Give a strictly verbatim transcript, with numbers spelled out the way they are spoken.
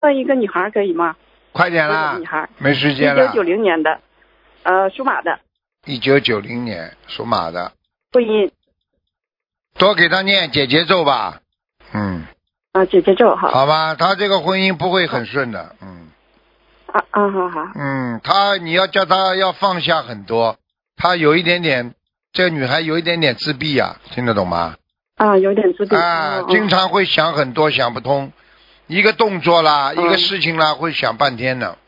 问一个女孩可以吗？ 快点啦女孩， 没时间了。 一九九零年的，呃，属马的。 一九九零年属马的。 婚姻。 多给他念解结咒吧。嗯。 啊，解结咒好。 好吧，他这个婚姻不会很顺的。嗯。 啊啊，好好。 嗯，他你要叫他要放下很多，他有一点点，这个女孩有一点点自闭呀、啊，听得懂吗？ 啊，有点自闭。 啊、 哦， 经常会想很多，想不通，一个动作啦， 哦、 一个事情啦，会想半天的。